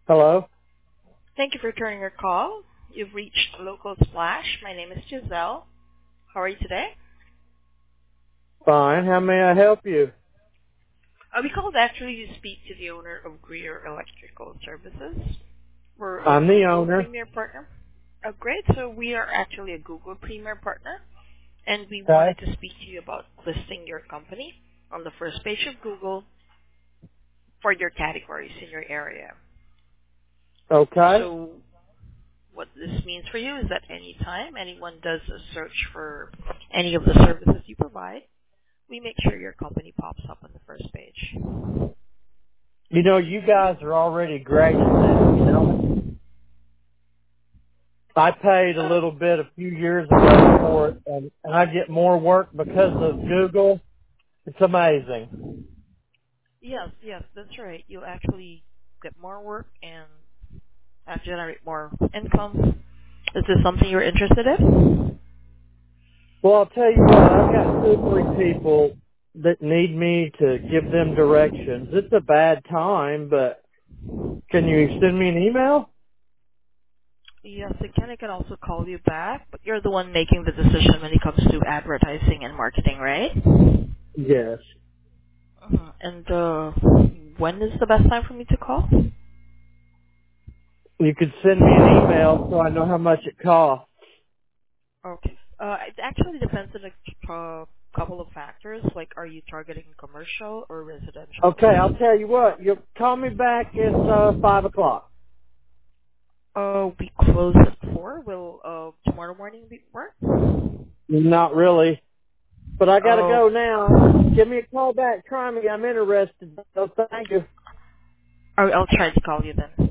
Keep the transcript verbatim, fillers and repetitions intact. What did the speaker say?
Hello? Thank you for returning your call. You've reached Local Splash. My name is Giselle. How are you today? Fine. How may I help you? Uh, we called actually to speak to the owner of Greer Electrical Services. We're a I'm the Google owner. Premier Partner. Oh, great. So we are actually a Google Premier Partner, and we Okay. wanted to speak to you about listing your company on the first page of Google for your categories in your area. Okay. So what this means for you is that anytime anyone does a search for any of the services you provide, we make sure your company pops up on the first page. You know, you guys are already great at that, you know? I paid a Uh, little bit a few years ago for it, and, and I get more work because of Google. It's amazing. yes, yes, that's right. You'll actually get more work and uh, generate more income. Is this something you're interested in? Well, I'll tell you what, I've got two or three people that need me to give them directions. It's a bad time, but can you send me an email? Yes, I can. I can also call you back, but you're the one making the decision when it comes to advertising and marketing, right? Yes. Mhm. And uh, when is the best time for me to call? You could send me an email so I know how much it costs. Okay. Uh, it actually depends on a uh, couple of factors, like are you targeting commercial or residential? Okay, I'll tell you what. You call me back at uh, five o'clock. Uh, we close at four. Will uh tomorrow morning be work? Not really, but I gotta Oh, go now. Give me a call back. Try me. I'm interested. So thank you. I'll I'll try to call you then.